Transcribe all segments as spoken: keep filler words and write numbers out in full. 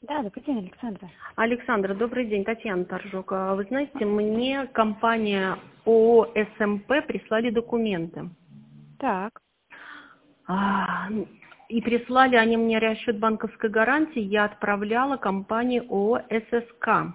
Да, добрый день, Александра. Александра, добрый день, Татьяна Торжок. А Вы знаете, мне компания ООО СМП прислали документы. Так, А, И прислали они мне расчет банковской гарантии, я отправляла компании ООО ССК.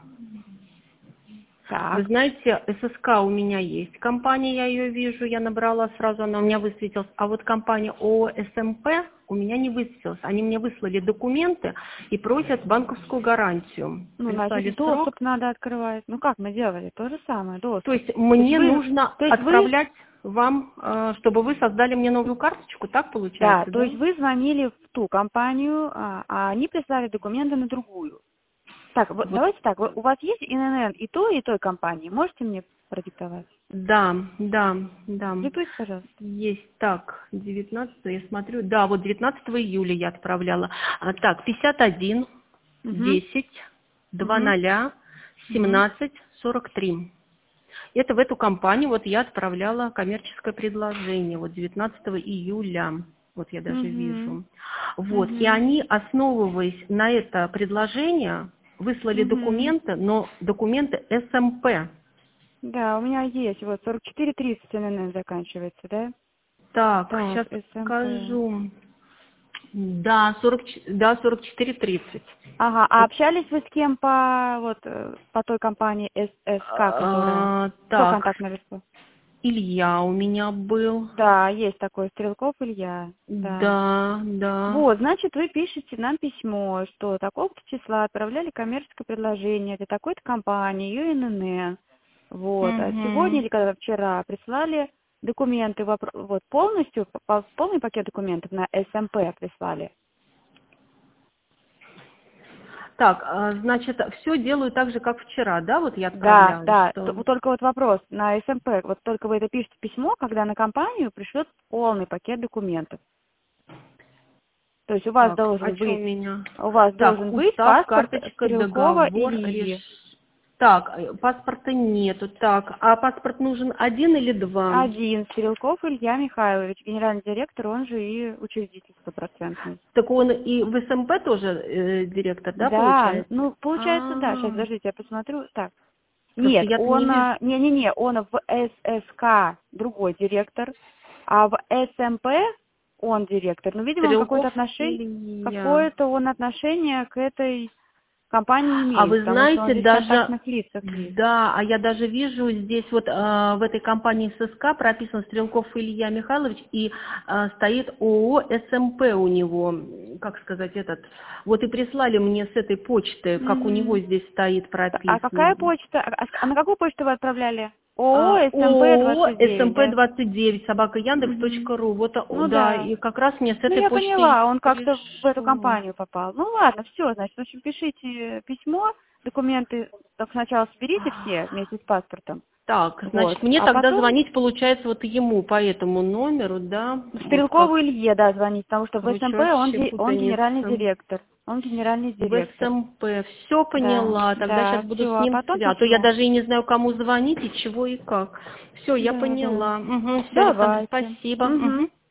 Вы так. знаете, ССК у меня есть. Компания, я ее вижу, я набрала сразу, она у меня высветилась. А вот компания ООО СМП у меня не высветилась. Они мне выслали документы и просят банковскую гарантию. Ну, значит, Прислали срок. доступ надо открывать. Ну, как мы делали? То же самое, То доступ. есть То есть мне вы, нужно то есть вы, отправлять вам, э, чтобы вы создали мне новую карточку, так да, получается, то да? есть вы звонили в ту компанию, а, а они прислали документы на другую. Так, вот Вот, давайте так, вы- у вас есть ИНН и той, и той компании. Можете мне продиктовать? да, да, да. Диктуйте, пожалуйста. Есть, так, девятнадцатого, я смотрю, да, вот девятнадцатого июля я отправляла. А, так, пятьдесят один, Угу, десять, два угу, ноля, угу. семнадцать, сорок три. Это в эту компанию вот я отправляла коммерческое предложение, вот девятнадцатого июля, вот я даже Угу, вижу. Вот, и угу, они, основываясь на это предложение, выслали угу. документы, но документы СМП. Да, у меня есть, вот сорок четыре тридцать ИНН заканчивается, да? Так, Так, сейчас СМП. скажу. Да, сорок, ч- да, сорок четыре тридцать. Ага, а общались вы с кем по вот э, по той компании ССК, которая? А, Кто так, контакт наверху? Илья у меня был. Да, есть такой Стрелков Илья, да. Да, да. Вот, значит, вы пишете нам письмо, что такого-то числа отправляли коммерческое предложение для такой-то компании, ее ИНН. Вот, а сегодня Угу. или когда вчера прислали документы, вопро- вот полностью, по- полный пакет документов на СМП прислали. Так, а, значит, все делаю так же, как вчера, да, вот я Да, отправляла, да. Т- что... вот только вот вопрос на СМП. Вот только вы это пишете письмо, когда на компанию пришлет полный пакет документов. То есть у вас Так, а должен что у быть, меня? у вас Так, должен быть устав, паспорт карточка, Стрелкова договор, реш... Ильи. Так, э, паспорта нету. Так, а паспорт нужен один или два? Один. Стрелков Илья Михайлович, генеральный директор, он же и учредитель стопроцентный. Так он и в СМП тоже э, директор, да, Да, получается? ну получается, да. Сейчас, А, подождите, я посмотрю. Так. просто Нет, я-то не он, вижу. а, не-не-не, он в ССК другой директор, а в СМП он директор. Ну, видимо, он какое-то Стрелков отношение, Илья. какое-то он отношение к этой компании А имеет, вы потому что он знаете, здесь в даже, контактных лицах есть. да, а я даже вижу здесь вот э, в этой компании ССК прописан Стрелков Илья Михайлович, и э, стоит ООО СМП у него, как сказать, этот. Вот и прислали мне с этой почты, как у него Мгм. здесь стоит А какая прописан. почта? А а на какую почту вы отправляли? А, ООО СМП ООО двадцать девять, СМП да? двадцать девять, собака Яндекс Мгм. точка ру. Вот, а, Ну да, да. и как раз мне с Ну, этой я почты и поняла, он как-то в эту пришло. компанию попал. Ну, ладно, все, значит, в общем, пишите письмо, документы так сначала соберите все вместе с паспортом, Так, вот, значит, мне а тогда потом звонить, получается, вот ему по этому номеру, да, вот Стрелкову как, Илье, да, звонить, потому что в короче, СМП он, вообще ге- он генеральный путаница. директор, он генеральный В директор, СМП, все да, поняла, тогда сейчас да, буду все, с а ним потом связаться, а то я письмо, даже и не знаю, кому звонить и чего и как. Все, я да, да, поняла. Угу, все, Александр, давайте, спасибо. угу. Угу.